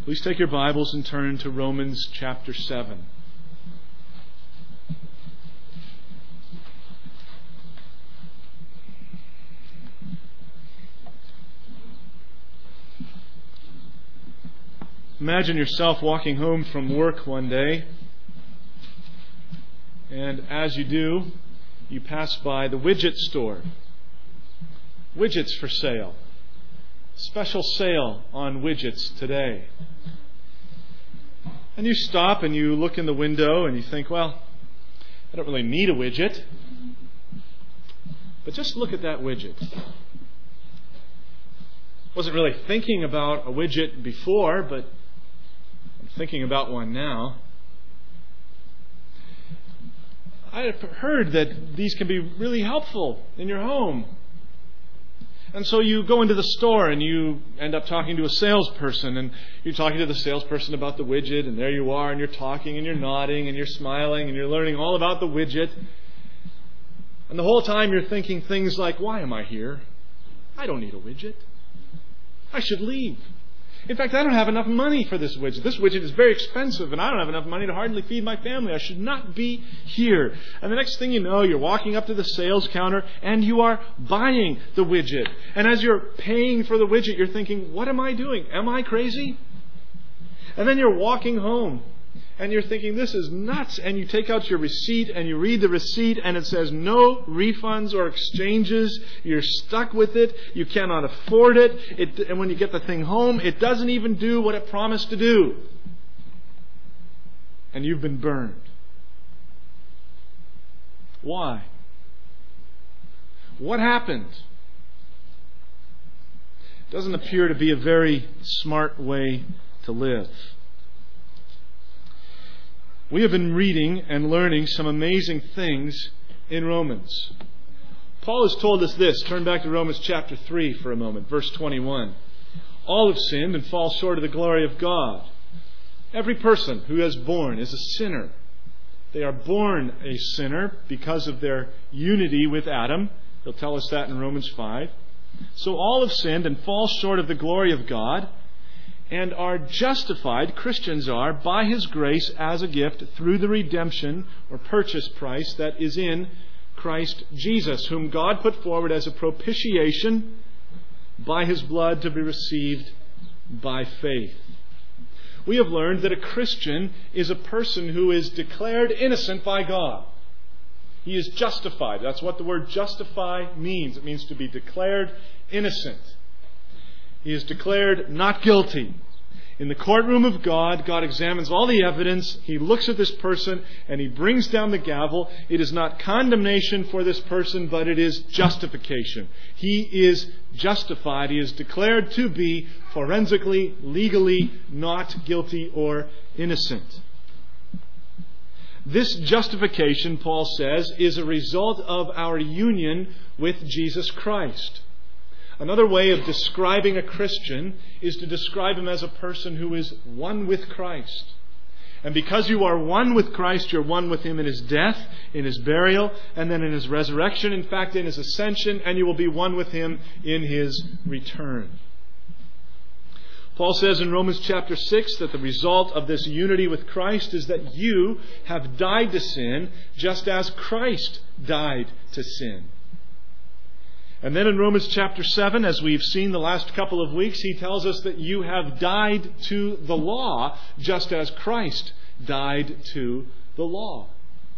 Please take your Bibles and turn to Romans chapter 7. Imagine yourself walking home from work one day, and as you do, you pass by the widget store. Widgets for sale. Special sale on widgets today. And you stop and you look in the window and you think, well, I don't really need a widget. But just look at that widget. Wasn't really thinking about a widget before, but I'm thinking about one now. I have heard that these can be really helpful in your home. And so you go into the store and you end up talking to a salesperson, and you're talking to the salesperson about the widget, and there you are, and you're talking and you're nodding and you're smiling and you're learning all about the widget. And the whole time you're thinking things like, why am I here? I don't need a widget. I should leave. In fact, I don't have enough money for this widget. This widget is very expensive, and I don't have enough money to hardly feed my family. I should not be here. And the next thing you know, you're walking up to the sales counter, and you are buying the widget. And as you're paying for the widget, you're thinking, what am I doing? Am I crazy? And then you're walking home, and you're thinking, this is nuts. And you take out your receipt, and you read the receipt, and it says no refunds or exchanges. You're stuck with it. You cannot afford it. And when you get the thing home, it doesn't even do what it promised to do. And you've been burned. Why? What happened? It doesn't appear to be a very smart way to live. We have been reading and learning some amazing things in Romans. Paul has told us this. Turn back to Romans chapter 3 for a moment, verse 21. All have sinned and fall short of the glory of God. Every person who is born is a sinner. They are born a sinner because of their unity with Adam. He'll tell us that in Romans 5. So all have sinned and fall short of the glory of God, and are justified, Christians are, by His grace as a gift through the redemption or purchase price that is in Christ Jesus, whom God put forward as a propitiation by His blood to be received by faith. We have learned that a Christian is a person who is declared innocent by God. He is justified. That's what the word justify means. It means to be declared innocent. He is declared not guilty. In the courtroom of God, God examines all the evidence. He looks at this person and He brings down the gavel. It is not condemnation for this person, but it is justification. He is justified. He is declared to be forensically, legally not guilty or innocent. This justification, Paul says, is a result of our union with Jesus Christ. Another way of describing a Christian is to describe him as a person who is one with Christ. And because you are one with Christ, you're one with Him in His death, in His burial, and then in His resurrection, in fact, in His ascension, and you will be one with Him in His return. Paul says in Romans chapter 6 that the result of this unity with Christ is that you have died to sin just as Christ died to sin. And then in Romans chapter 7, as we've seen the last couple of weeks, he tells us that you have died to the law just as Christ died to the law.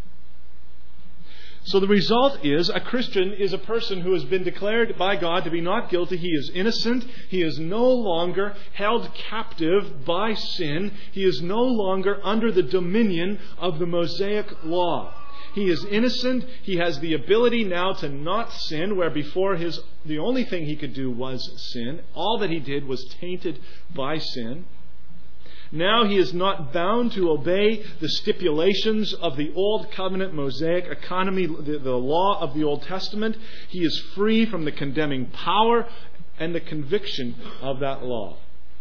So the result is a Christian is a person who has been declared by God to be not guilty. He is innocent. He is no longer held captive by sin. He is no longer under the dominion of the Mosaic law. He is innocent. He has the ability now to not sin, where before the only thing he could do was sin. All that he did was tainted by sin. Now he is not bound to obey the stipulations of the Old Covenant Mosaic economy, the law of the Old Testament. He is free from the condemning power and the conviction of that law.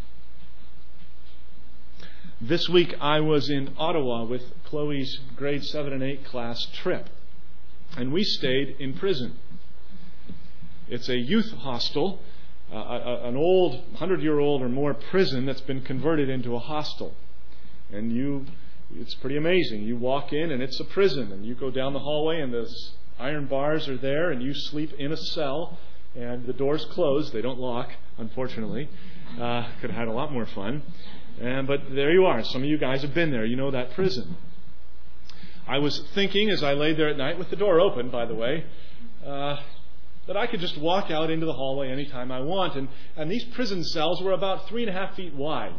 This week I was in Ottawa with Chloe's grade 7 and 8 class trip, and we stayed in prison. It's a youth hostel, an old 100-year-old or more prison that's been converted into a hostel. And it's pretty amazing. You walk in and it's a prison, and you go down the hallway and the iron bars are there, and you sleep in a cell, and the doors closed. They don't lock, unfortunately. Could have had a lot more fun. But there you are. Some of you guys have been there. You know that prison. I was thinking as I laid there at night, with the door open, by the way, that I could just walk out into the hallway anytime I want. And these prison cells were about 3.5 feet wide.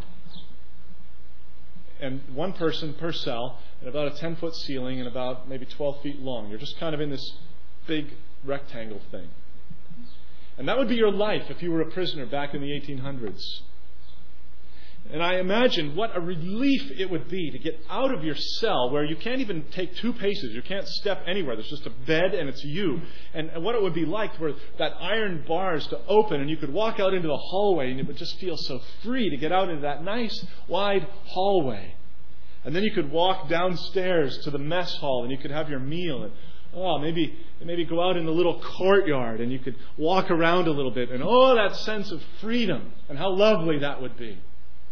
And one person per cell, and about a 10-foot ceiling, and about maybe 12 feet long. You're just kind of in this big rectangle thing. And that would be your life if you were a prisoner back in the 1800s. And I imagine what a relief it would be to get out of your cell where you can't even take 2 paces. You can't step anywhere. There's just a bed and it's you. And what it would be like for that iron bars to open and you could walk out into the hallway and it would just feel so free to get out into that nice wide hallway. And then you could walk downstairs to the mess hall and you could have your meal. And maybe go out in the little courtyard and you could walk around a little bit. And that sense of freedom and how lovely that would be.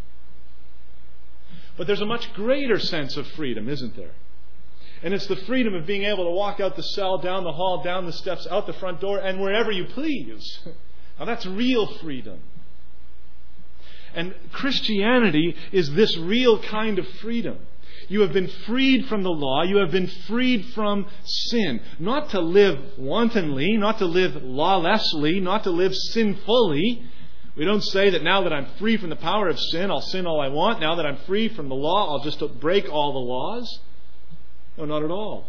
But there's a much greater sense of freedom, isn't there? And it's the freedom of being able to walk out the cell, down the hall, down the steps, out the front door, and wherever you please. Now that's real freedom. And Christianity is this real kind of freedom. You have been freed from the law. You have been freed from sin. Not to live wantonly, not to live lawlessly, not to live sinfully. We don't say that now that I'm free from the power of sin, I'll sin all I want. Now that I'm free from the law, I'll just break all the laws. No, not at all.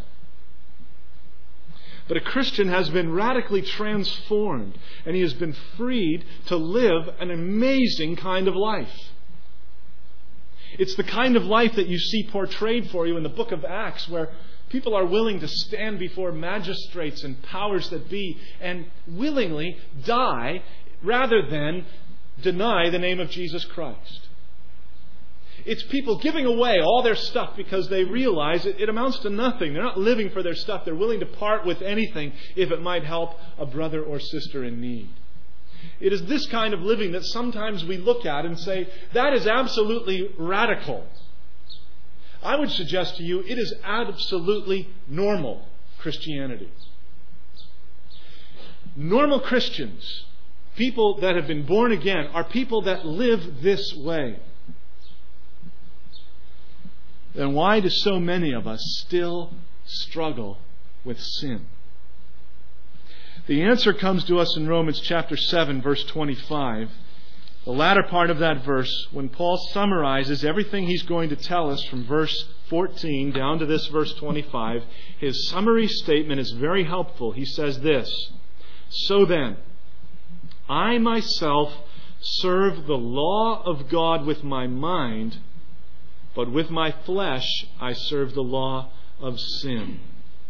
But a Christian has been radically transformed, and he has been freed to live an amazing kind of life. It's the kind of life that you see portrayed for you in the book of Acts, where people are willing to stand before magistrates and powers that be and willingly die rather than deny the name of Jesus Christ. It's people giving away all their stuff because they realize it amounts to nothing. They're not living for their stuff. They're willing to part with anything if it might help a brother or sister in need. It is this kind of living that sometimes we look at and say, that is absolutely radical. I would suggest to you, it is absolutely normal Christianity. Normal Christians, people that have been born again, are people that live this way. Then why do so many of us still struggle with sin? The answer comes to us in Romans chapter 7, verse 25. The latter part of that verse, when Paul summarizes everything he's going to tell us from verse 14 down to this verse 25, his summary statement is very helpful. He says this, "So then, I myself serve the law of God with my mind, but with my flesh I serve the law of sin."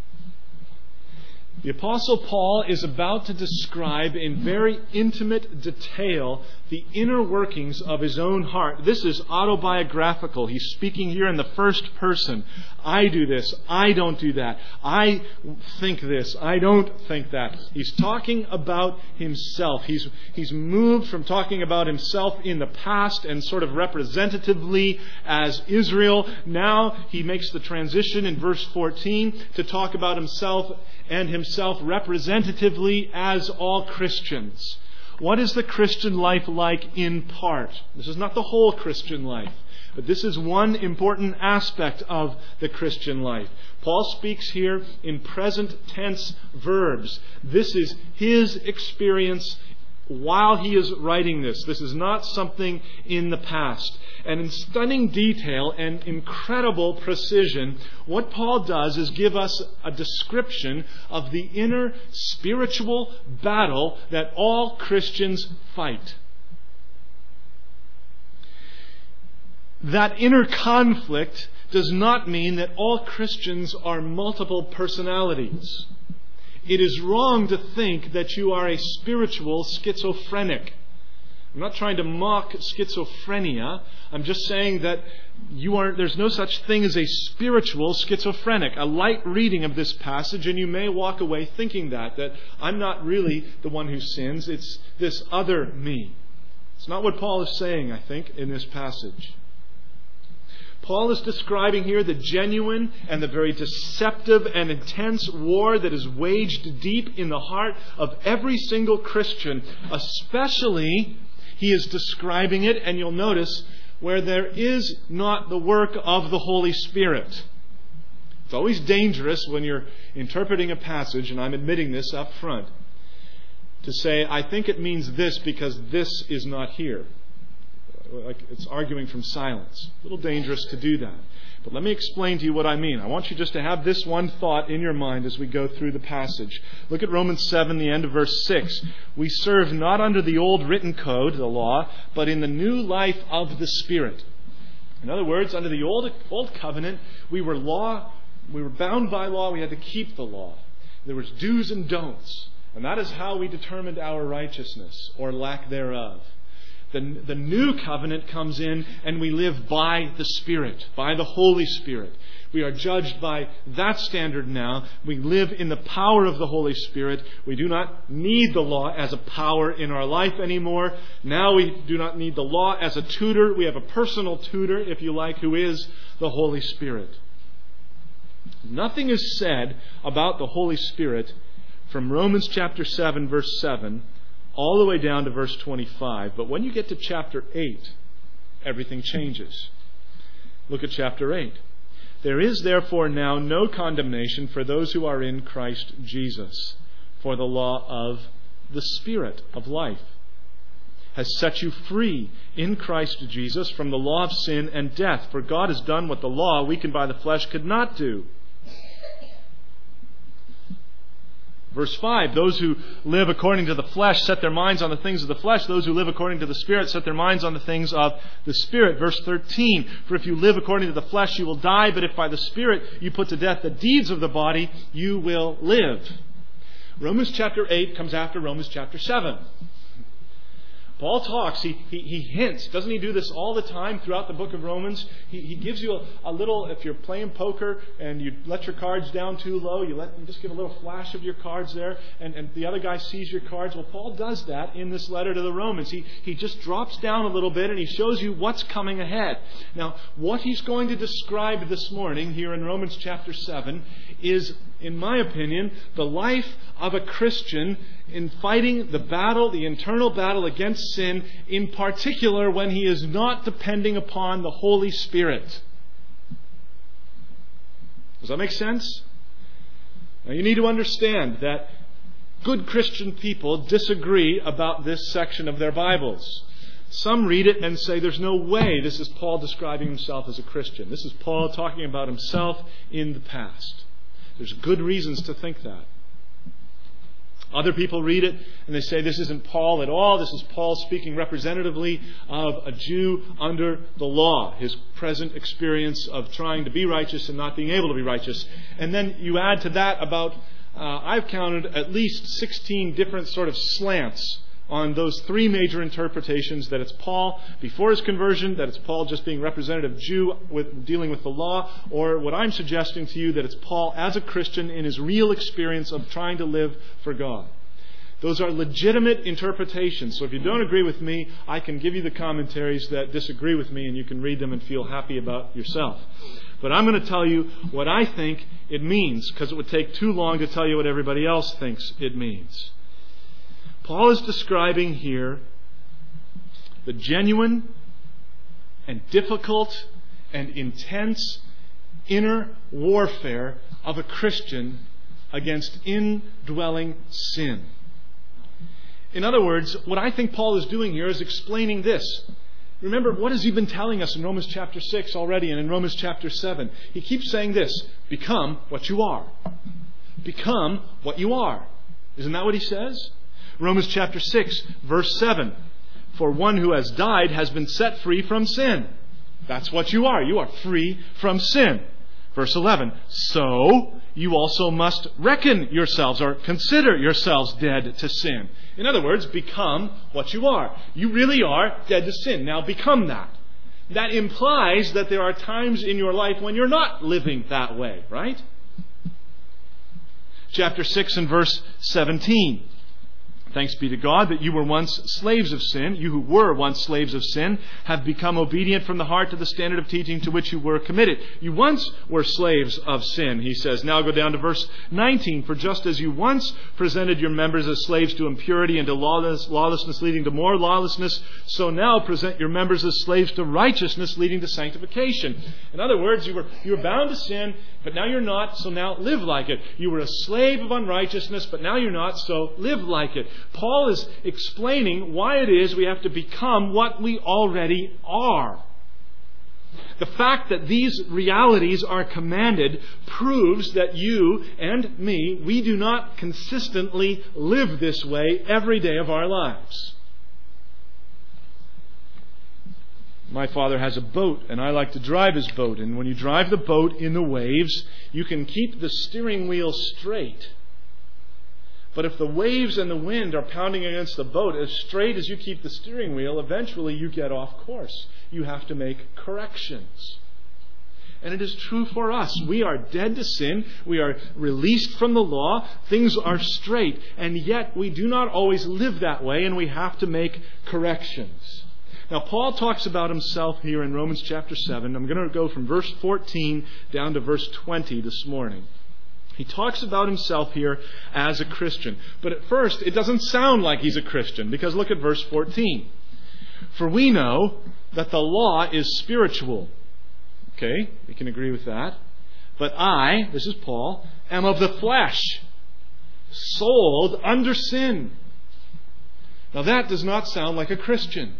The Apostle Paul is about to describe in very intimate detail the inner workings of his own heart. This is autobiographical. He's speaking here in the first person. I do this. I don't do that. I think this. I don't think that. He's talking about himself. He's moved from talking about himself in the past and sort of representatively as Israel. Now he makes the transition in verse 14 to talk about himself and himself representatively as all Christians. What is the Christian life like in part? This is not the whole Christian life, but this is one important aspect of the Christian life. Paul speaks here in present tense verbs. This is his experience while he is writing this. This is not something in the past. And in stunning detail and incredible precision, what Paul does is give us a description of the inner spiritual battle that all Christians fight. That inner conflict does not mean that all Christians are multiple personalities. It is wrong to think that you are a spiritual schizophrenic. I'm not trying to mock schizophrenia. I'm just saying that there's no such thing as a spiritual schizophrenic. A light reading of this passage, and you may walk away thinking that I'm not really the one who sins, it's this other me. It's not what Paul is saying, I think, in this passage. Paul is describing here the genuine and the very deceptive and intense war that is waged deep in the heart of every single Christian. Especially, he is describing it, and you'll notice, where there is not the work of the Holy Spirit. It's always dangerous when you're interpreting a passage, and I'm admitting this up front, to say, I think it means this because this is not here. Like it's arguing from silence. A little dangerous to do that. But let me explain to you what I mean. I want you just to have this one thought in your mind as we go through the passage. Look at Romans 7, the end of verse 6. We serve not under the old written code, the law, but in the new life of the Spirit. In other words, under the old covenant, we were bound by law, we had to keep the law. There was do's and don'ts. And that is how we determined our righteousness, or lack thereof. The new covenant comes in and we live by the Spirit, by the Holy Spirit. We are judged by that standard now. We live in the power of the Holy Spirit. We do not need the law as a power in our life anymore. Now we do not need the law as a tutor. We have a personal tutor, if you like, who is the Holy Spirit. Nothing is said about the Holy Spirit from Romans chapter 7, verse 7, all the way down to verse 25. But when you get to chapter 8, everything changes. Look at chapter 8. There is therefore now no condemnation for those who are in Christ Jesus. For the law of the Spirit of life has set you free in Christ Jesus from the law of sin and death. For God has done what the law, weakened by the flesh, could not do. Verse 5, those who live according to the flesh set their minds on the things of the flesh. Those who live according to the Spirit set their minds on the things of the Spirit. Verse 13, for if you live according to the flesh, you will die. But if by the Spirit you put to death the deeds of the body, you will live. Romans chapter 8 comes after Romans chapter 7. Paul talks, he hints. Doesn't he do this all the time throughout the book of Romans? He gives you a little, if you're playing poker and you let your cards down too low, you just give a little flash of your cards there, and the other guy sees your cards. Well, Paul does that in this letter to the Romans. He just drops down a little bit and he shows you what's coming ahead. Now, what he's going to describe this morning here in Romans chapter 7 is, in my opinion, the life of a Christian in fighting the battle, the internal battle against sin, in particular when he is not depending upon the Holy Spirit. Does that make sense? Now you need to understand that good Christian people disagree about this section of their Bibles. Some read it and say there's no way this is Paul describing himself as a Christian. This is Paul talking about himself in the past. There's good reasons to think that. Other people read it and they say this isn't Paul at all. This is Paul speaking representatively of a Jew under the law. His present experience of trying to be righteous and not being able to be righteous. And then you add to that about, I've counted at least 16 different sort of slants on those three major interpretations, that it's Paul before his conversion, that it's Paul just being representative Jew dealing with the law, or what I'm suggesting to you, that it's Paul as a Christian in his real experience of trying to live for God. Those are legitimate interpretations. So if you don't agree with me, I can give you the commentaries that disagree with me and you can read them and feel happy about yourself. But I'm going to tell you what I think it means, because it would take too long to tell you what everybody else thinks it means. Paul is describing here the genuine and difficult and intense inner warfare of a Christian against indwelling sin. In other words, what I think Paul is doing here is explaining this. Remember, what has he been telling us in Romans chapter 6 already and in Romans chapter 7? He keeps saying this: become what you are. Become what you are. Isn't that what he says? Romans chapter 6, verse 7. For one who has died has been set free from sin. That's what you are. You are free from sin. Verse 11. So you also must reckon yourselves or consider yourselves dead to sin. In other words, become what you are. You really are dead to sin. Now become that. that implies that there are times in your life when you're not living that way, right? Chapter 6 and verse 17. Thanks be to God that you were once slaves of sin. You who were once slaves of sin have become obedient from the heart to the standard of teaching to which you were committed. You once were slaves of sin, he says. Now go down to verse 19. For just as you once presented your members as slaves to impurity and to lawlessness leading to more lawlessness, so now present your members as slaves to righteousness leading to sanctification. In other words, you were bound to sin, but now you're not, so now live like it. You were a slave of unrighteousness, but now you're not, so live like it. Paul is explaining why it is we have to become what we already are. The fact that these realities are commanded proves that you and me, we do not consistently live this way every day of our lives. My father has a boat, and I like to drive his boat. And when you drive the boat in the waves, you can keep the steering wheel straight. But if the waves and the wind are pounding against the boat, as straight as you keep the steering wheel, eventually you get off course. You have to make corrections. And it is true for us. We are dead to sin. We are released from the law. Things are straight. And yet we do not always live that way, and we have to make corrections. Now, Paul talks about himself here in Romans chapter 7. I'm going to go from verse 14 down to verse 20 this morning. He talks about himself here as a Christian. But at first, it doesn't sound like he's a Christian, because look at verse 14. For we know that the law is spiritual. Okay, we can agree with that. But I, this is Paul, am of the flesh, sold under sin. Now that does not sound like a Christian.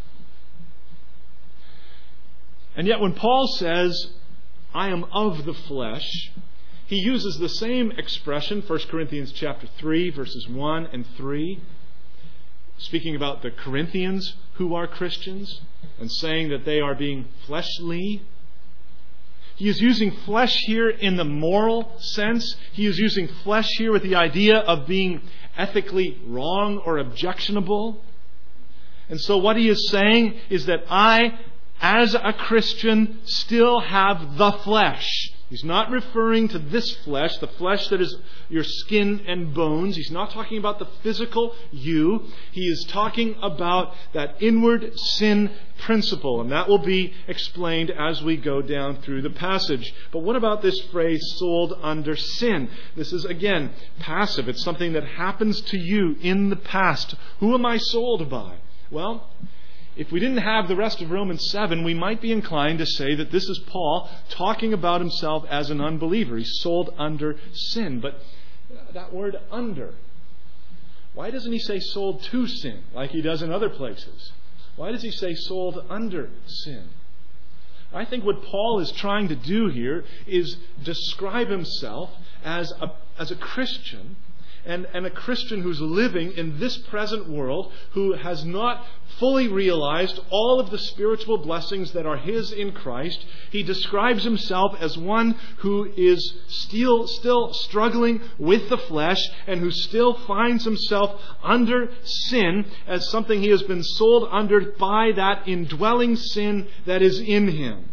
And yet when Paul says, I am of the flesh, he uses the same expression, 1 Corinthians chapter 3, verses 1 and 3, speaking about the Corinthians who are Christians and saying that they are being fleshly. He is using flesh here in the moral sense. He is using flesh here with the idea of being ethically wrong or objectionable. And so what he is saying is that I, as a Christian, still have the flesh. He's not referring to this flesh, the flesh that is your skin and bones. He's not talking about the physical you. He is talking about that inward sin principle. And that will be explained as we go down through the passage. But what about this phrase, sold under sin? This is, again, passive. It's something that happens to you in the past. Who am I sold by? Well, if we didn't have the rest of Romans 7, we might be inclined to say that this is Paul talking about himself as an unbeliever. He's sold under sin. But that word under, why doesn't he say sold to sin like he does in other places? Why does he say sold under sin? I think what Paul is trying to do here is describe himself as a Christian, and a Christian who's living in this present world, who has not fully realized all of the spiritual blessings that are his in Christ. He describes himself as one who is still struggling with the flesh and who still finds himself under sin as something he has been sold under by that indwelling sin that is in him.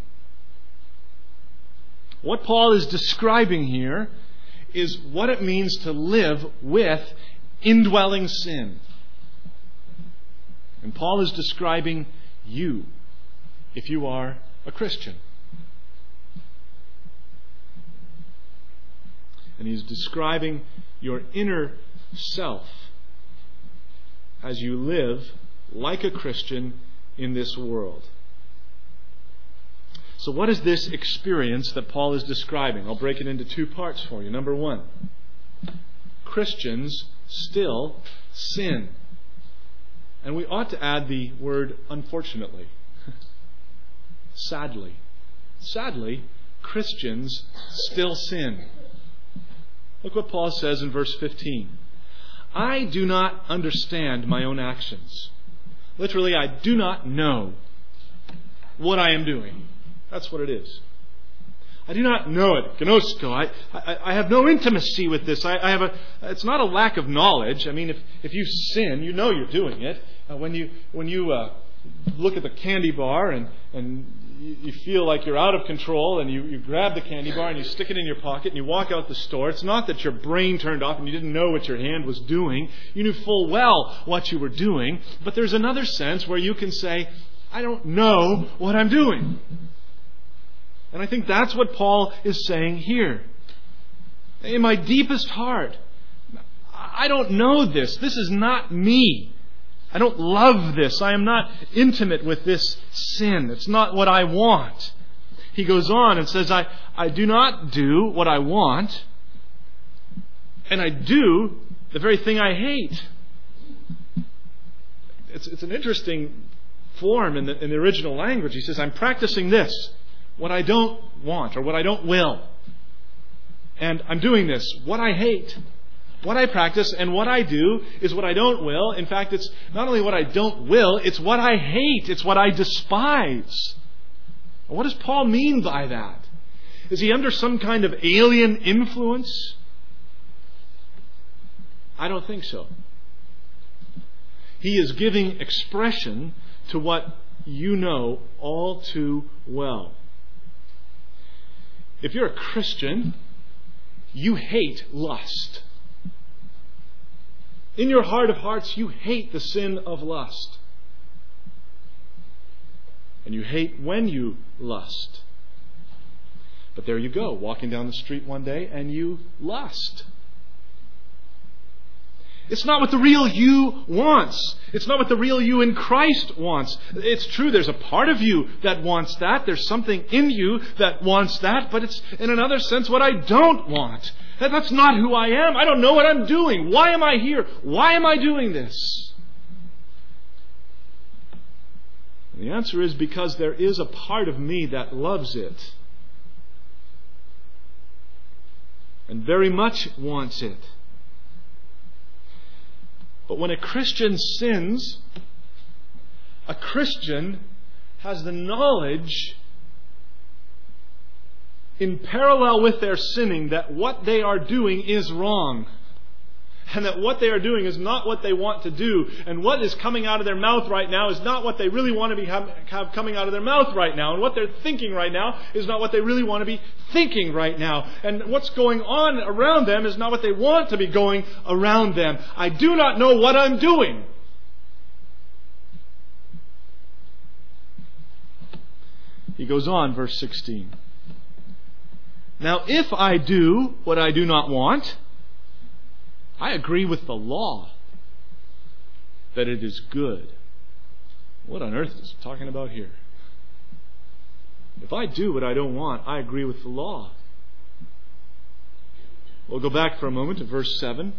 What Paul is describing here is what it means to live with indwelling sin. And Paul is describing you, if you are a Christian. And he's describing your inner self as you live like a Christian in this world. So what is this experience that Paul is describing? I'll break it into two parts for you. Number one, Christians still sin. And we ought to add the word unfortunately. Sadly. Sadly, Christians still sin. Look what Paul says in verse 15. I do not understand my own actions. Literally, I do not know what I am doing. That's what it is. I do not know it. Gnosko. I have no intimacy with this. It's not a lack of knowledge. I mean, if you sin, you know you're doing it. When you look at the candy bar and you feel like you're out of control, and you grab the candy bar and you stick it in your pocket and you walk out the store. It's not that your brain turned off and you didn't know what your hand was doing. You knew full well what you were doing. But there's another sense where you can say, I don't know what I'm doing. And I think that's what Paul is saying here. In my deepest heart, I don't know this. This is not me. I don't love this. I am not intimate with this sin. It's not what I want. He goes on and says, I do not do what I want, and I do the very thing I hate. It's an interesting form in the original language. He says, I'm practicing this, what I don't want or what I don't will. And I'm doing this, what I hate. What I practice and what I do is what I don't will. In fact, it's not only what I don't will, it's what I hate. It's what I despise. What does Paul mean by that? Is he under some kind of alien influence? I don't think so. He is giving expression to what you know all too well. If you're a Christian, you hate lust. In your heart of hearts, you hate the sin of lust. And you hate when you lust. But there you go, walking down the street one day and you lust. It's not what the real you wants. It's not what the real you in Christ wants. It's true, there's a part of you that wants that. There's something in you that wants that. But it's, in another sense, what I don't want. That's not who I am. I don't know what I'm doing. Why am I here? Why am I doing this? And the answer is because there is a part of me that loves it. And very much wants it. But when a Christian sins, a Christian has the knowledge in parallel with their sinning that what they are doing is wrong. And that what they are doing is not what they want to do. And what is coming out of their mouth right now is not what they really want to have coming out of their mouth right now. And what they're thinking right now is not what they really want to be thinking right now. And what's going on around them is not what they want to be going around them. I do not know what I'm doing. He goes on, verse 16. Now, if I do what I do not want, I agree with the law that it is good. What on earth is he talking about here? If I do what I don't want, I agree with the law. We'll go back for a moment to verse 7.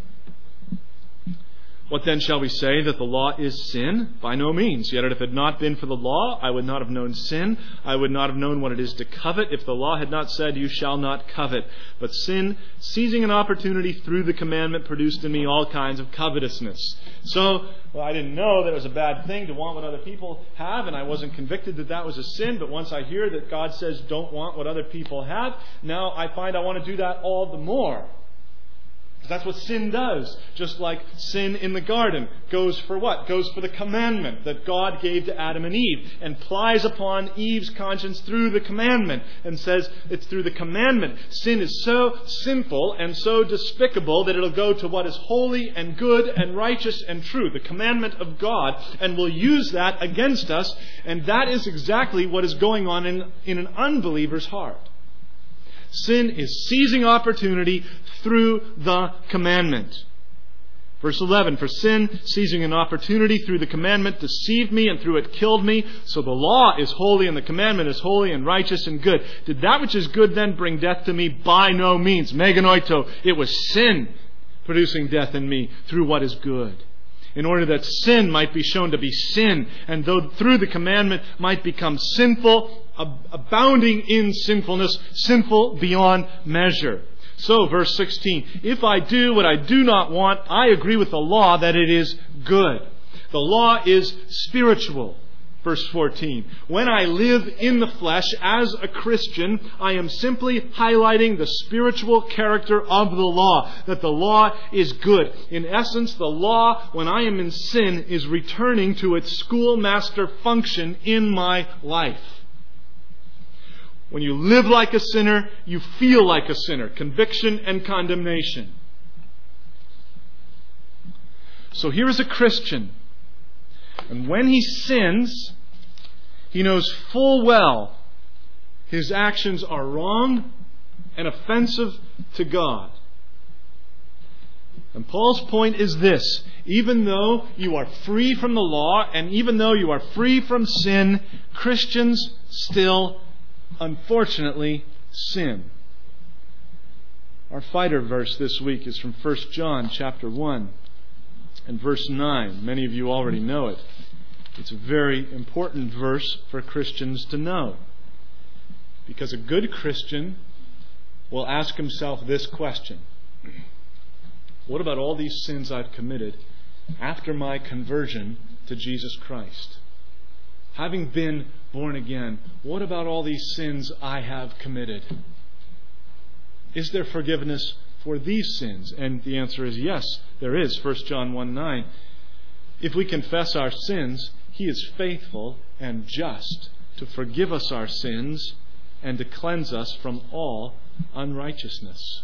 What then shall we say, that the law is sin? By no means. Yet if it had not been for the law, I would not have known sin. I would not have known what it is to covet if the law had not said, you shall not covet. But sin, seizing an opportunity through the commandment, produced in me all kinds of covetousness. So, I didn't know that it was a bad thing to want what other people have, and I wasn't convicted that that was a sin. But once I hear that God says don't want what other people have, now I find I want to do that all the more. That's what sin does. Just like sin in the garden goes for what? Goes for the commandment that God gave to Adam and Eve, and plies upon Eve's conscience through the commandment, and says it's through the commandment. Sin is so sinful and so despicable that it'll go to what is holy and good and righteous and true, the commandment of God, and will use that against us. And that is exactly what is going on in an unbeliever's heart. Sin is seizing opportunity through the commandment. Verse 11, for sin, seizing an opportunity through the commandment, deceived me, and through it killed me. So the law is holy, and the commandment is holy and righteous and good. Did that which is good then bring death to me? By no means. Meganoito. It was sin producing death in me through what is good, in order that sin might be shown to be sin, and though through the commandment might become sinful, abounding in sinfulness, sinful beyond measure. So, verse 16, if I do what I do not want, I agree with the law that it is good. The law is spiritual. Verse 14. When I live in the flesh as a Christian, I am simply highlighting the spiritual character of the law, that the law is good. In essence, the law, when I am in sin, is returning to its schoolmaster function in my life. When you live like a sinner, you feel like a sinner. Conviction and condemnation. So here is a Christian. And when he sins, he knows full well his actions are wrong and offensive to God. And Paul's point is this: even though you are free from the law and even though you are free from sin, Christians still, unfortunately, sin. Our fighter verse this week is from 1 John chapter 1 and verse 9. Many of you already know it. It's a very important verse for Christians to know. Because a good Christian will ask himself this question: what about all these sins I've committed after my conversion to Jesus Christ? Having been born again, what about all these sins I have committed? Is there forgiveness for these sins? And the answer is yes, there is. 1 John 1:9. If we confess our sins, He is faithful and just to forgive us our sins and to cleanse us from all unrighteousness.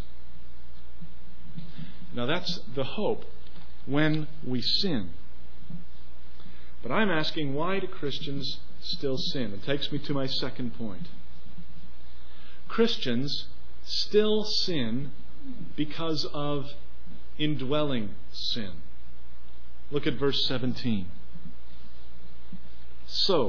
Now that's the hope when we sin. But I'm asking, why do Christians still sin? It takes me to my second point. Christians still sin because of indwelling sin. Look at verse 17. So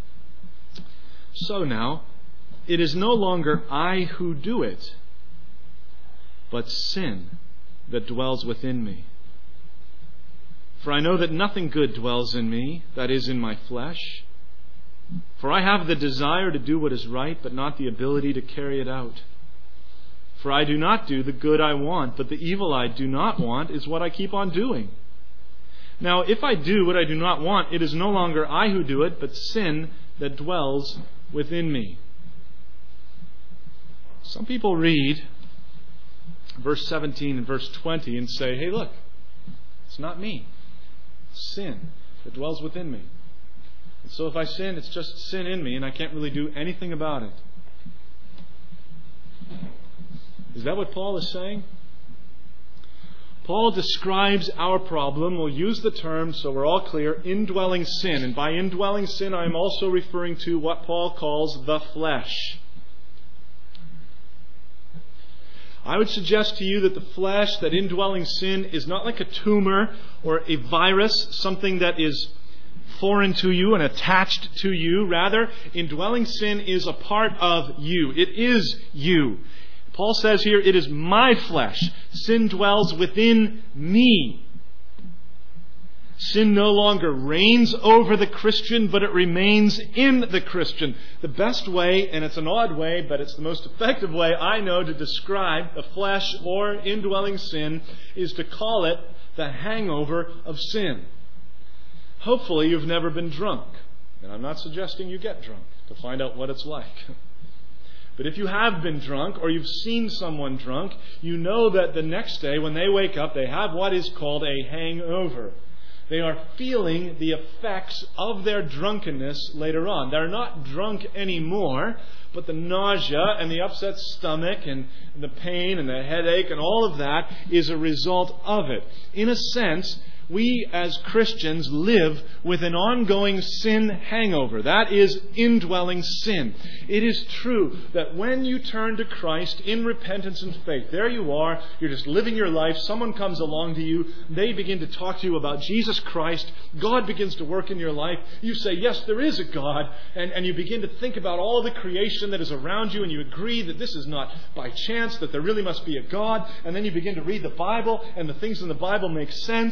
now, it is no longer I who do it, but sin that dwells within me. For I know that nothing good dwells in me, that is, in my flesh. For I have the desire to do what is right, but not the ability to carry it out. For I do not do the good I want, but the evil I do not want is what I keep on doing. Now, if I do what I do not want, it is no longer I who do it, but sin that dwells within me. Some people read verse 17 and verse 20 and say, hey, look, it's not me. It's sin that dwells within me. And so if I sin, it's just sin in me, and I can't really do anything about it. Is that what Paul is saying? Paul describes our problem. We'll use the term, so we're all clear, indwelling sin. And by indwelling sin, I'm also referring to what Paul calls the flesh. I would suggest to you that the flesh, that indwelling sin, is not like a tumor or a virus, something that is foreign to you and attached to you. Rather, indwelling sin is a part of you. It is you. Paul says here, it is my flesh. Sin dwells within me. Sin no longer reigns over the Christian, but it remains in the Christian. The best way, and it's an odd way, but it's the most effective way I know to describe the flesh or indwelling sin, is to call it the hangover of sin. Hopefully you've never been drunk. And I'm not suggesting you get drunk to find out what it's like. But if you have been drunk or you've seen someone drunk, you know that the next day when they wake up, they have what is called a hangover. They are feeling the effects of their drunkenness later on. They're not drunk anymore, but the nausea and the upset stomach and the pain and the headache and all of that is a result of it. In a sense, we as Christians live with an ongoing sin hangover. That is indwelling sin. It is true that when you turn to Christ in repentance and faith, there you are, you're just living your life, someone comes along to you, they begin to talk to you about Jesus Christ, God begins to work in your life, you say, yes, there is a God, and you begin to think about all the creation that is around you, and you agree that this is not by chance, that there really must be a God, and then you begin to read the Bible, and the things in the Bible make sense, and then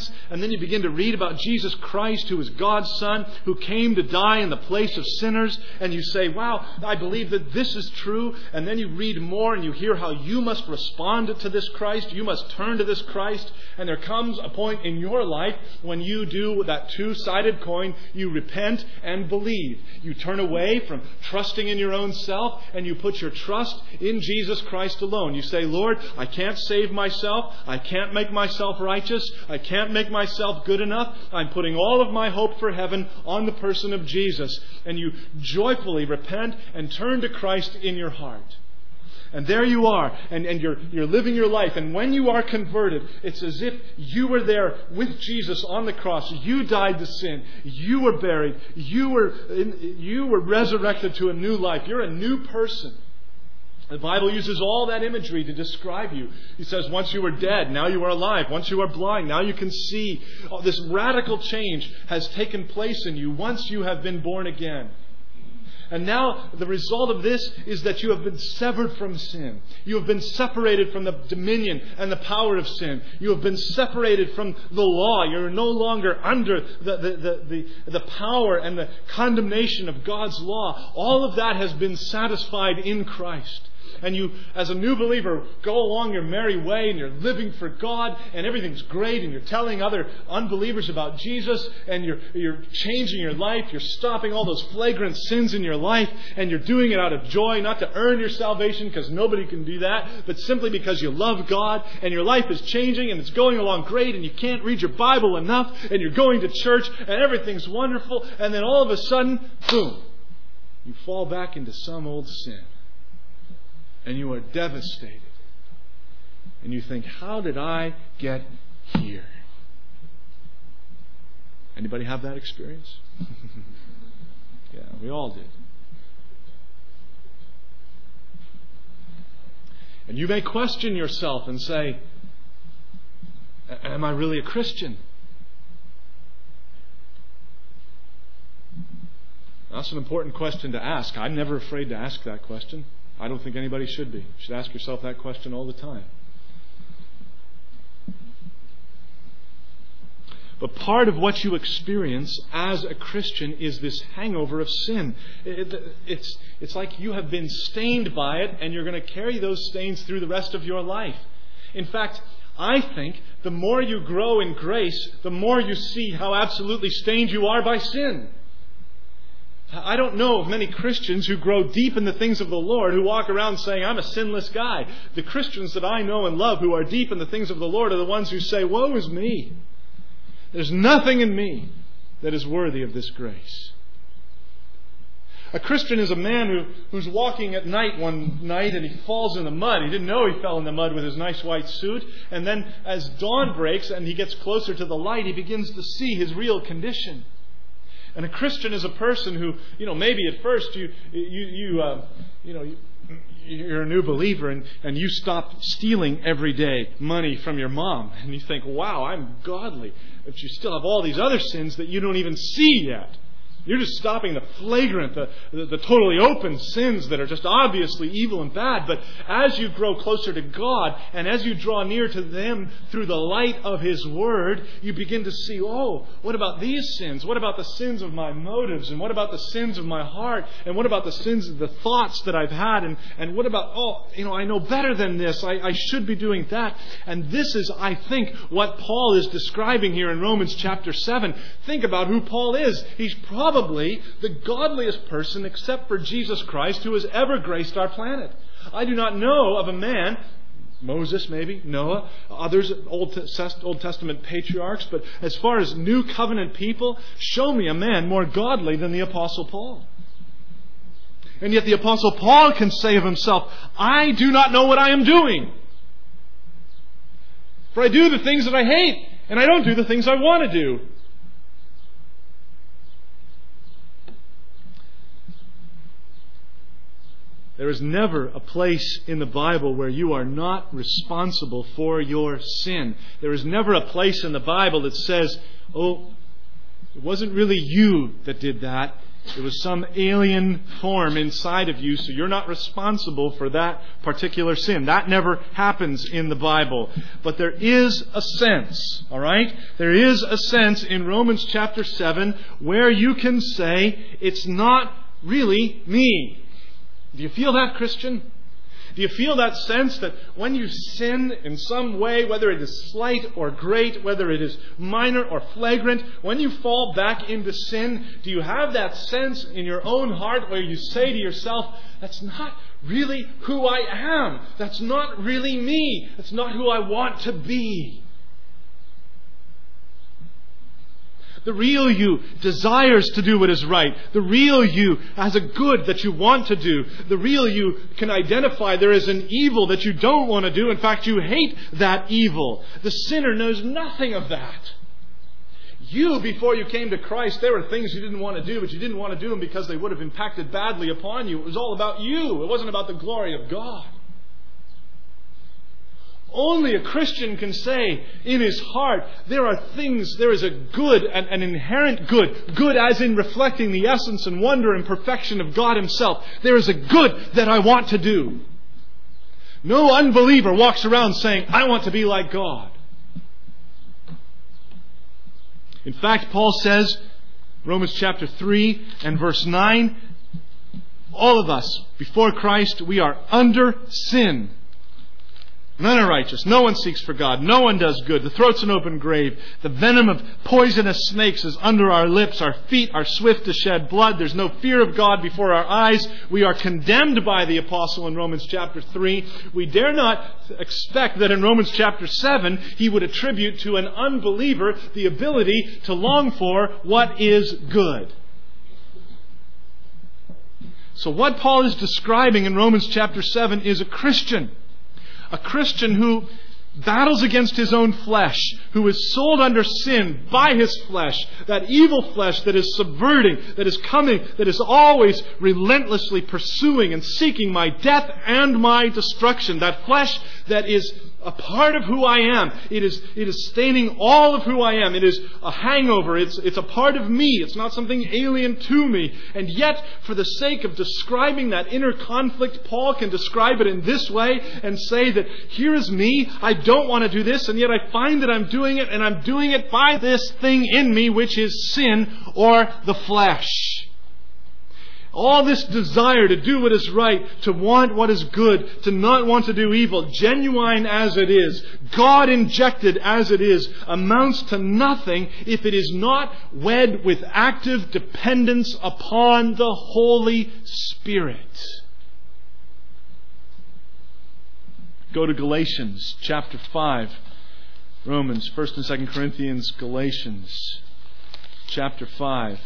then you begin to read about Jesus Christ, who is God's Son, who came to die in the place of sinners. And you say, wow, I believe that this is true. And then you read more and you hear how you must respond to this Christ. You must turn to this Christ. And there comes a point in your life when you do that two-sided coin. You repent and believe. You turn away from trusting in your own self and you put your trust in Jesus Christ alone. You say, Lord, I can't save myself. I can't make myself righteous. I can't make myself good enough. I'm putting all of my hope for heaven on the person of Jesus. And you joyfully repent and turn to Christ in your heart. And there you are, and you're living your life. And when you are converted, it's as if you were there with Jesus on the cross. You died to sin. You were buried. You were resurrected to a new life. You're a new person. The Bible uses all that imagery to describe you. He says, once you were dead, now you are alive. Once you are blind, now you can see. Oh, this radical change has taken place in you once you have been born again. And now the result of this is that you have been severed from sin. You have been separated from the dominion and the power of sin. You have been separated from the law. You're no longer under the power and the condemnation of God's law. All of that has been satisfied in Christ. And you, as a new believer, go along your merry way and you're living for God and everything's great and you're telling other unbelievers about Jesus and you're changing your life. You're stopping all those flagrant sins in your life and you're doing it out of joy, not to earn your salvation because nobody can do that, but simply because you love God and your life is changing and it's going along great and you can't read your Bible enough and you're going to church and everything's wonderful, and then all of a sudden, boom, you fall back into some old sin. And you are devastated. And you think, how did I get here? Anybody have that experience? Yeah, we all did. And you may question yourself and say, am I really a Christian? That's an important question to ask. I'm never afraid to ask that question. I don't think anybody should be. You should ask yourself that question all the time. But part of what you experience as a Christian is this hangover of sin. It's like you have been stained by it and you're going to carry those stains through the rest of your life. In fact, I think the more you grow in grace, the more you see how absolutely stained you are by sin. I don't know of many Christians who grow deep in the things of the Lord who walk around saying, I'm a sinless guy. The Christians that I know and love who are deep in the things of the Lord are the ones who say, woe is me. There's nothing in me that is worthy of this grace. A Christian is a man who's walking at night one night and he falls in the mud. He didn't know he fell in the mud with his nice white suit. And then as dawn breaks and he gets closer to the light, he begins to see his real condition. And a Christian is a person who, maybe at first you're a new believer and you stop stealing every day money from your mom. And you think, wow, I'm godly. But you still have all these other sins that you don't even see yet. You're just stopping the flagrant, the totally open sins that are just obviously evil and bad. But as you grow closer to God and as you draw near to them through the light of His Word, you begin to see, oh, what about these sins? What about the sins of my motives? And what about the sins of my heart? And what about the sins of the thoughts that I've had? And what about, I know better than this. I should be doing that. And this is, I think, what Paul is describing here in Romans chapter 7. Think about who Paul is. He's probably the godliest person except for Jesus Christ who has ever graced our planet. I do not know of a man, Moses maybe, Noah, others Old Testament patriarchs, but as far as New Covenant people, show me a man more godly than the Apostle Paul. And yet the Apostle Paul can say of himself, I do not know what I am doing. For I do the things that I hate, and I don't do the things I want to do. There is never a place in the Bible where you are not responsible for your sin. There is never a place in the Bible that says, oh, it wasn't really you that did that. It was some alien form inside of you, so you're not responsible for that particular sin. That never happens in the Bible. But there is a sense, all right? There is a sense in Romans chapter 7 where you can say, it's not really me. Do you feel that, Christian? Do you feel that sense that when you sin in some way, whether it is slight or great, whether it is minor or flagrant, when you fall back into sin, do you have that sense in your own heart where you say to yourself, that's not really who I am. That's not really me. That's not who I want to be. The real you desires to do what is right. The real you has a good that you want to do. The real you can identify there is an evil that you don't want to do. In fact, you hate that evil. The sinner knows nothing of that. You, before you came to Christ, there were things you didn't want to do, but you didn't want to do them because they would have impacted badly upon you. It was all about you. It wasn't about the glory of God. Only a Christian can say in his heart, there is a good, an inherent good. Good as in reflecting the essence and wonder and perfection of God Himself. There is a good that I want to do. No unbeliever walks around saying, I want to be like God. In fact, Paul says, Romans chapter 3 and verse 9, all of us, before Christ, we are under sin. None are righteous. No one seeks for God. No one does good. The throat's an open grave. The venom of poisonous snakes is under our lips. Our feet are swift to shed blood. There's no fear of God before our eyes. We are condemned by the apostle in Romans chapter 3. We dare not expect that in Romans chapter 7 he would attribute to an unbeliever the ability to long for what is good. So what Paul is describing in Romans chapter 7 is a Christian. A Christian who battles against his own flesh, who is sold under sin by his flesh, that evil flesh that is subverting, that is coming, that is always relentlessly pursuing and seeking my death and my destruction. That flesh that is a part of who I am. It is staining all of who I am. It is a hangover. It's a part of me. It's not something alien to me. And yet, for the sake of describing that inner conflict, Paul can describe it in this way and say that here is me. I don't want to do this, and yet I find that I'm doing it, and I'm doing it by this thing in me, which is sin or the flesh. All this desire to do what is right, to want what is good, to not want to do evil, genuine as it is, God-injected as it is, amounts to nothing if it is not wed with active dependence upon the Holy Spirit. Go to Galatians chapter 5. Romans, 1st and 2nd Corinthians, Galatians chapter 5.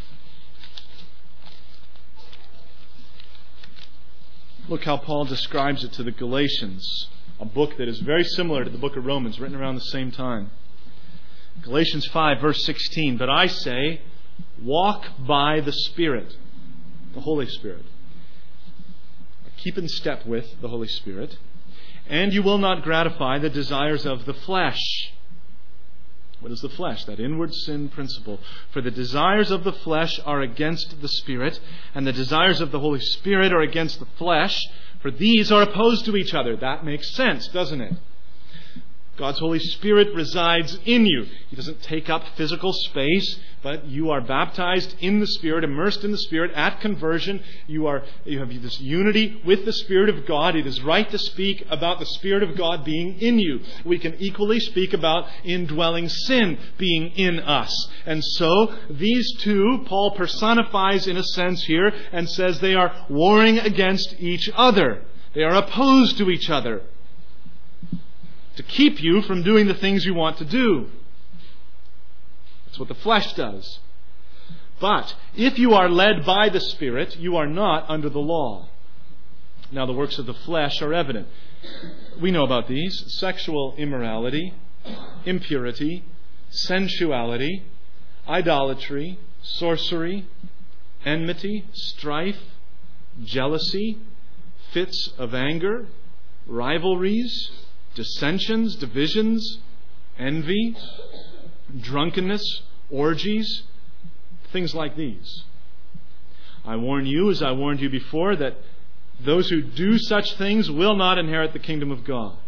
Look how Paul describes it to the Galatians, a book that is very similar to the book of Romans, written around the same time. Galatians 5, verse 16, but I say, walk by the Spirit, the Holy Spirit. Keep in step with the Holy Spirit, and you will not gratify the desires of the flesh. What is the flesh? That inward sin principle. For the desires of the flesh are against the Spirit, and the desires of the Holy Spirit are against the flesh, for these are opposed to each other. That makes sense, doesn't it? God's Holy Spirit resides in you. He doesn't take up physical space, but you are baptized in the Spirit, immersed in the Spirit at conversion. You have this unity with the Spirit of God. It is right to speak about the Spirit of God being in you. We can equally speak about indwelling sin being in us. And so these two, Paul personifies in a sense here and says they are warring against each other. They are opposed to each other, to keep you from doing the things you want to do. That's what the flesh does. But if you are led by the Spirit, you are not under the law. Now the works of the flesh are evident. We know about these: sexual immorality, impurity, sensuality, idolatry, sorcery, enmity, strife, jealousy, fits of anger, rivalries, dissensions, divisions, envy, drunkenness, orgies, things like these. I warn you, as I warned you before, that those who do such things will not inherit the kingdom of God.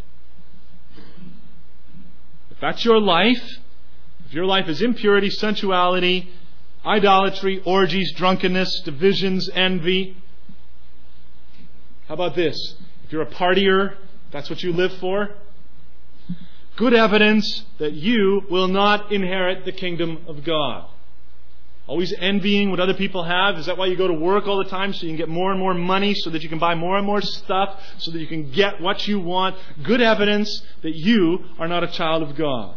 If that's your life, if your life is impurity, sensuality, idolatry, orgies, drunkenness, divisions, envy, how about this? If you're a partier, that's what you live for, good evidence that you will not inherit the kingdom of God. Always envying what other people have. Is that why you go to work all the time? So you can get more and more money, so that you can buy more and more stuff, so that you can get what you want. Good evidence that you are not a child of God.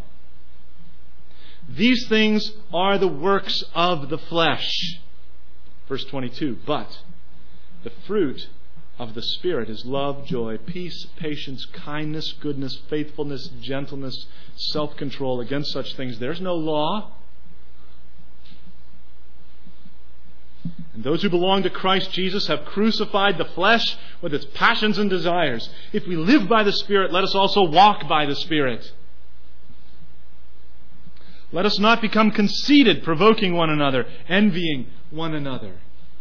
These things are the works of the flesh. Verse 22. But the fruit of the Spirit is love, joy, peace, patience, kindness, goodness, faithfulness, gentleness, self-control. Against such things there's no law. And those who belong to Christ Jesus have crucified the flesh with its passions and desires. If we live by the Spirit, let us also walk by the Spirit. Let us not become conceited, provoking one another, envying one another.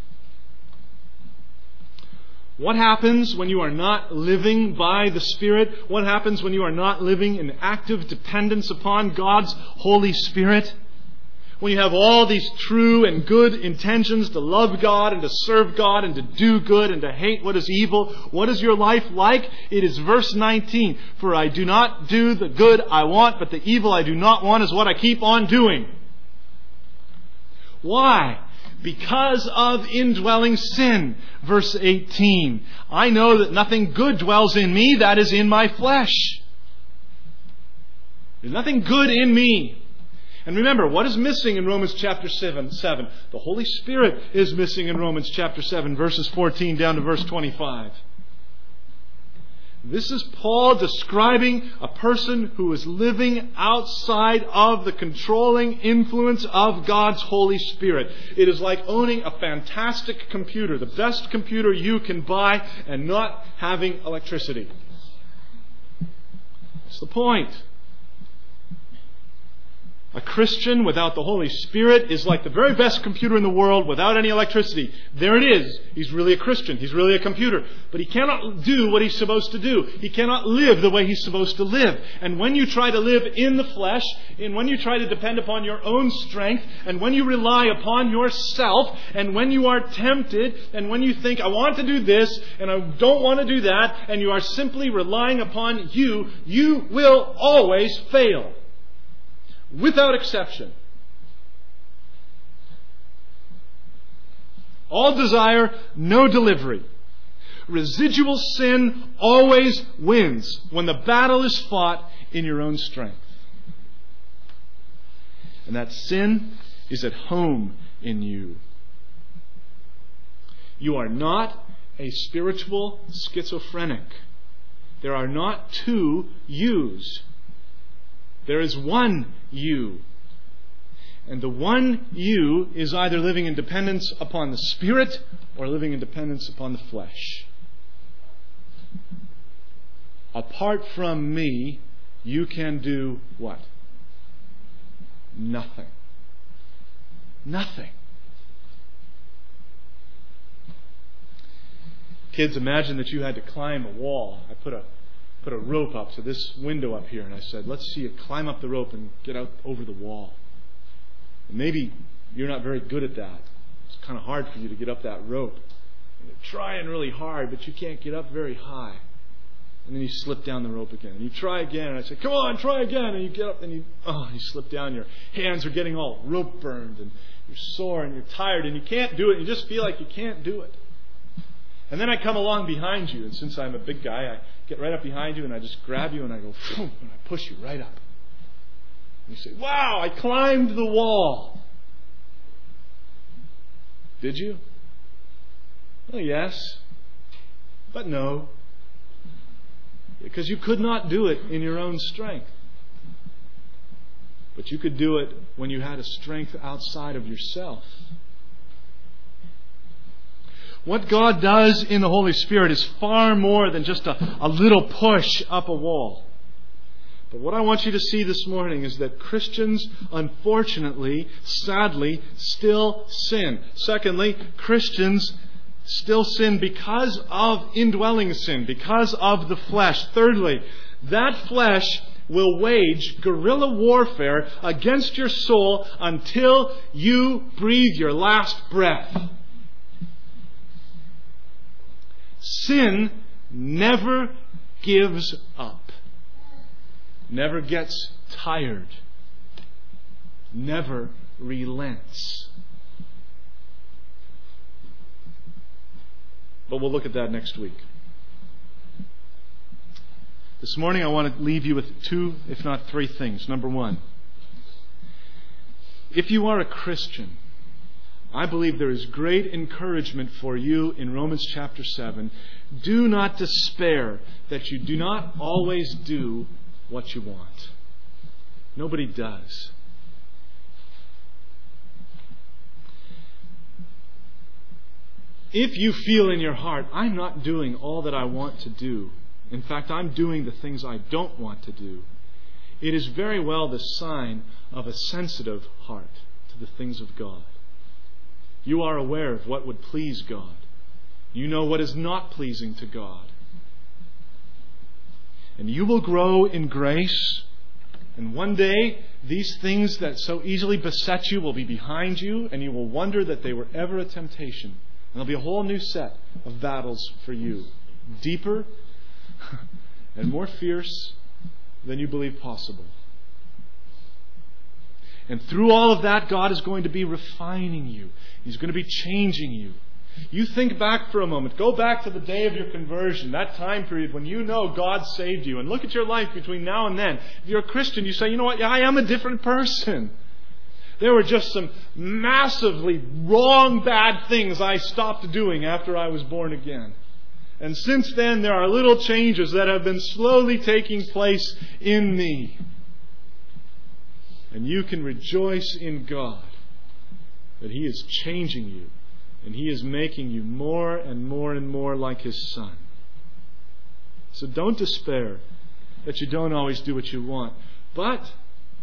What happens when you are not living by the Spirit? What happens when you are not living in active dependence upon God's Holy Spirit? When you have all these true and good intentions to love God and to serve God and to do good and to hate what is evil, what is your life like? It is verse 19. For I do not do the good I want, but the evil I do not want is what I keep on doing. Why? Because of indwelling sin. Verse 18. I know that nothing good dwells in me, that is in my flesh. There's nothing good in me. And remember, what is missing in Romans chapter 7? The Holy Spirit is missing in Romans chapter 7, verses 14 down to verse 25. This is Paul describing a person who is living outside of the controlling influence of God's Holy Spirit. It is like owning a fantastic computer, the best computer you can buy, and not having electricity. That's the point. A Christian without the Holy Spirit is like the very best computer in the world without any electricity. There it is. He's really a Christian. He's really a computer. But he cannot do what he's supposed to do. He cannot live the way he's supposed to live. And when you try to live in the flesh, and when you try to depend upon your own strength, and when you rely upon yourself, and when you are tempted, and when you think, I want to do this, and I don't want to do that, and you are simply relying upon you will always fail. Without exception. All desire, no delivery. Residual sin always wins when the battle is fought in your own strength. And that sin is at home in you. You are not a spiritual schizophrenic. There are not two yous. There is one you. And the one you is either living in dependence upon the Spirit or living in dependence upon the flesh. Apart from me, you can do what? Nothing. Nothing. Kids, imagine that you had to climb a wall. I put a rope up to this window up here, and I said, let's see you climb up the rope and get out over the wall. And maybe you're not very good at that. It's kind of hard for you to get up that rope. And you're trying really hard, but you can't get up very high. And then you slip down the rope again. And you try again, and I say, come on, try again. And you get up, and you slip down. Your hands are getting all rope burned, and you're sore, and you're tired, and you can't do it. And you just feel like you can't do it. And then I come along behind you, and since I'm a big guy, I get right up behind you, and I just grab you, and I go, and I push you right up. And you say, wow, I climbed the wall. Did you? Well, yes, but no. Because you could not do it in your own strength. But you could do it when you had a strength outside of yourself. What God does in the Holy Spirit is far more than just a little push up a wall. But what I want you to see this morning is that Christians, unfortunately, sadly, still sin. Secondly, Christians still sin because of indwelling sin, because of the flesh. Thirdly, that flesh will wage guerrilla warfare against your soul until you breathe your last breath. Sin never gives up, never gets tired, never relents. But we'll look at that next week. This morning I want to leave you with 2, if not 3 things. Number 1, if you are a Christian, I believe there is great encouragement for you in Romans chapter 7. Do not despair that you do not always do what you want. Nobody does. If you feel in your heart, I'm not doing all that I want to do, in fact, I'm doing the things I don't want to do, it is very well the sign of a sensitive heart to the things of God. You are aware of what would please God. You know what is not pleasing to God. And you will grow in grace. And one day, these things that so easily beset you will be behind you, and you will wonder that they were ever a temptation. And there'll be a whole new set of battles for you. Deeper and more fierce than you believe possible. And through all of that, God is going to be refining you. He's going to be changing you. You think back for a moment. Go back to the day of your conversion, that time period when you know God saved you. And look at your life between now and then. If you're a Christian, you say, you know what? Yeah, I am a different person. There were just some massively wrong, bad things I stopped doing after I was born again. And since then, there are little changes that have been slowly taking place in me. And you can rejoice in God that He is changing you. And He is making you more and more and more like His Son. So don't despair that you don't always do what you want. But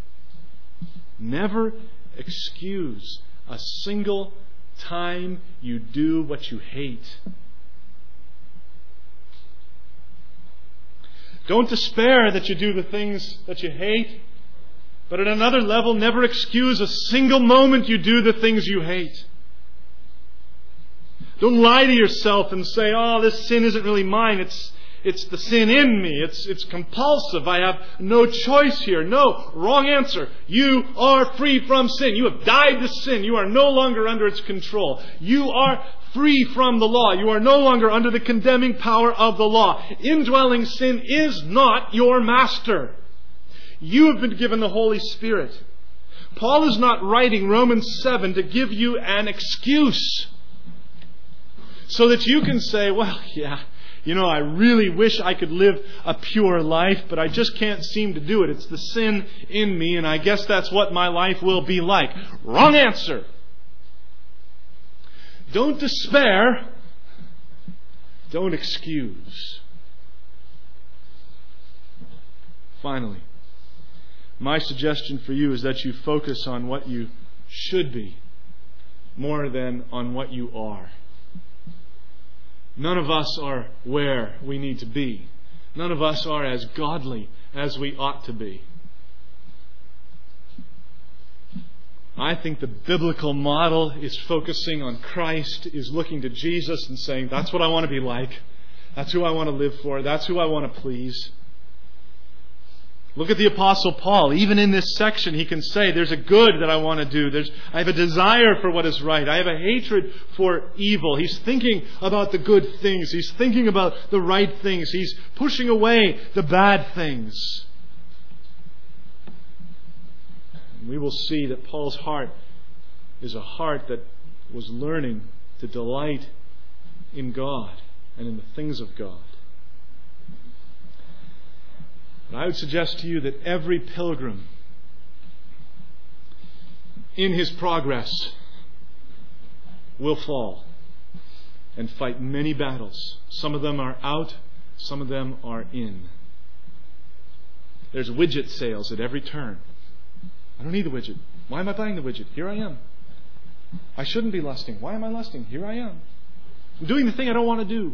never excuse a single time you do what you hate. Don't despair that you do the things that you hate. But at another level, never excuse a single moment you do the things you hate. Don't lie to yourself and say, oh, this sin isn't really mine. It's the sin in me. It's compulsive. I have no choice here. No, wrong answer. You are free from sin. You have died to sin. You are no longer under its control. You are free from the law. You are no longer under the condemning power of the law. Indwelling sin is not your master. You have been given the Holy Spirit. Paul is not writing Romans 7 to give you an excuse so that you can say, well, yeah, you know, I really wish I could live a pure life, but I just can't seem to do it. It's the sin in me, and I guess that's what my life will be like. Wrong answer. Don't despair. Don't excuse. Finally, my suggestion for you is that you focus on what you should be more than on what you are. None of us are where we need to be. None of us are as godly as we ought to be. I think the biblical model is focusing on Christ, is looking to Jesus and saying, that's what I want to be like. That's who I want to live for. That's who I want to please. Look at the Apostle Paul. Even in this section, he can say, there's a good that I want to do. I have a desire for what is right. I have a hatred for evil. He's thinking about the good things. He's thinking about the right things. He's pushing away the bad things. And we will see that Paul's heart is a heart that was learning to delight in God and in the things of God. And I would suggest to you that every pilgrim in his progress will fall and fight many battles. Some of them are out, some of them are in. There's widget sales at every turn. I don't need the widget. Why am I buying the widget? Here I am. I shouldn't be lusting. Why am I lusting? Here I am. I'm doing the thing I don't want to do.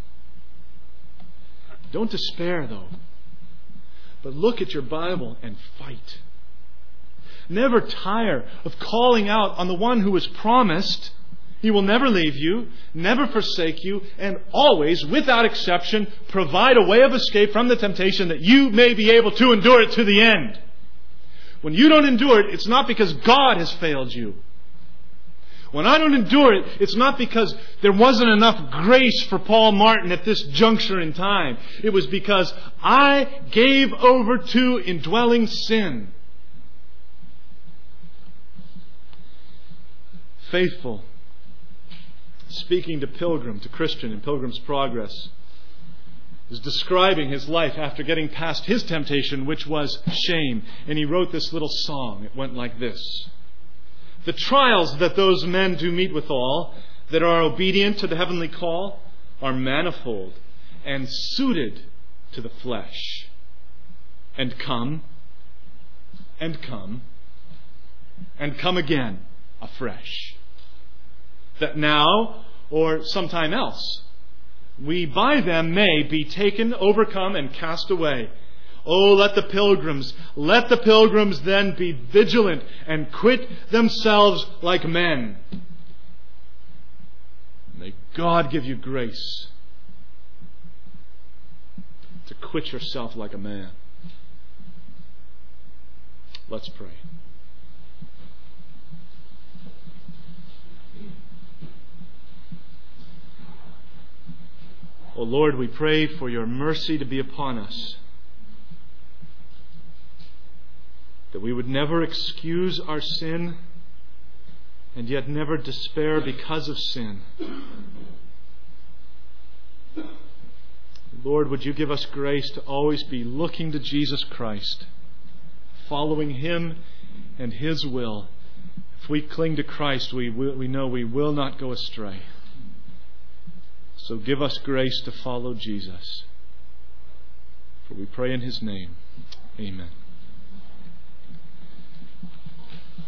Don't despair, though. But look at your Bible and fight. Never tire of calling out on the one who has promised He will never leave you, never forsake you, and always, without exception, provide a way of escape from the temptation that you may be able to endure it to the end. When you don't endure it, it's not because God has failed you. When I don't endure it, it's not because there wasn't enough grace for Paul Martin at this juncture in time. It was because I gave over to indwelling sin. Faithful, speaking to Pilgrim, to Christian in Pilgrim's Progress, is describing his life after getting past his temptation, which was shame. And he wrote this little song. It went like this. The trials that those men do meet withal, that are obedient to the heavenly call, are manifold and suited to the flesh. And come, and come, and come again afresh. That now, or sometime else, we by them may be taken, overcome, and cast away. Oh, let the pilgrims then be vigilant and quit themselves like men. May God give you grace to quit yourself like a man. Let's pray. Oh Lord, we pray for your mercy to be upon us, that we would never excuse our sin and yet never despair because of sin. Lord, would you give us grace to always be looking to Jesus Christ, following Him and His will. If we cling to Christ, we know we will not go astray. So give us grace to follow Jesus. For we pray in His name. Amen.